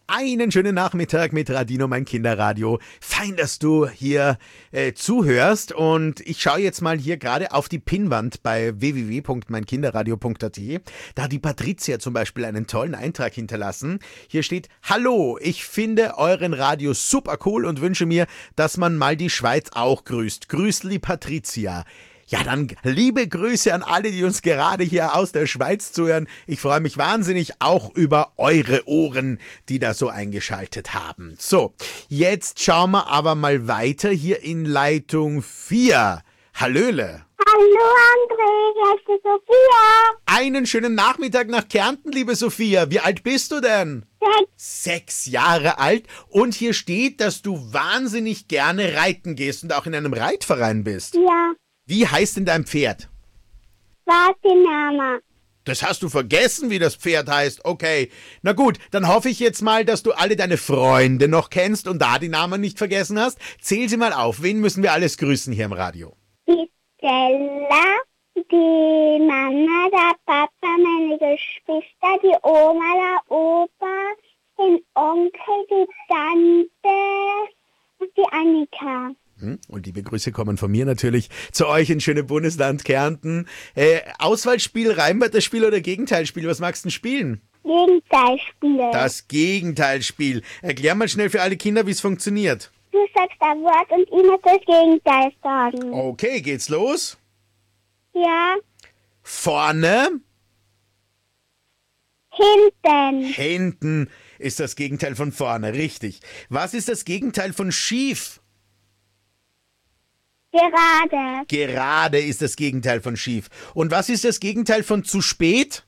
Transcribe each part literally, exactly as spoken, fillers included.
Einen schönen Nachmittag mit Radino, mein Kinderradio. Fein, dass du hier äh, zuhörst. Und ich schaue jetzt mal hier gerade auf die Pinnwand bei w w w punkt mein kinderradio punkt a t. Da hat die Patricia zum Beispiel einen tollen Eintrag hinterlassen. Hier steht: Hallo, ich finde euren Radio super cool und wünsche mir, dass man mal die Schweiz auch grüßt. Grüßt die Patricia. Ja, dann liebe Grüße an alle, die uns gerade hier aus der Schweiz zuhören. Ich freue mich wahnsinnig auch über eure Ohren, die da so eingeschaltet haben. So, jetzt schauen wir aber mal weiter hier in Leitung vier. Hallöle. Hallo André, hier ist die Sophia. Einen schönen Nachmittag nach Kärnten, liebe Sophia. Wie alt bist du denn? Sechs. Sechs Jahre alt. Und hier steht, dass du wahnsinnig gerne reiten gehst und auch in einem Reitverein bist. Ja. Wie heißt denn dein Pferd? Fatima. Das hast du vergessen, wie das Pferd heißt. Okay, na gut, dann hoffe ich jetzt mal, dass du alle deine Freunde noch kennst und da die Namen nicht vergessen hast. Zähl sie mal auf. Wen müssen wir alles grüßen hier im Radio? Die Stella, die Mama, der Papa, meine Geschwister, die Oma, der Opa, den Onkel, die Tante und die Annika. Und liebe Grüße kommen von mir natürlich zu euch in schöne Bundesland Kärnten. Äh, Auswahlspiel, Reimwörterspiel oder Gegenteilspiel? Was magst du denn spielen? Gegenteilspiel. Das Gegenteilspiel. Erklär mal schnell für alle Kinder, wie es funktioniert. Du sagst ein Wort und ich muss das Gegenteil sagen. Okay, geht's los? Ja. Vorne. Hinten. Hinten ist das Gegenteil von vorne, richtig. Was ist das Gegenteil von schief? Gerade. Gerade ist das Gegenteil von schief. Und was ist das Gegenteil von zu spät?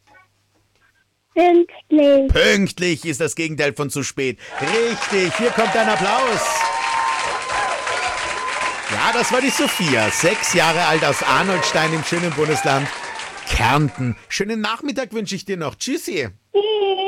Pünktlich. Pünktlich ist das Gegenteil von zu spät. Richtig, hier kommt ein Applaus. Ja, das war die Sophia, sechs Jahre alt aus Arnoldstein im schönen Bundesland Kärnten. Schönen Nachmittag wünsche ich dir noch. Tschüssi. Tschüss.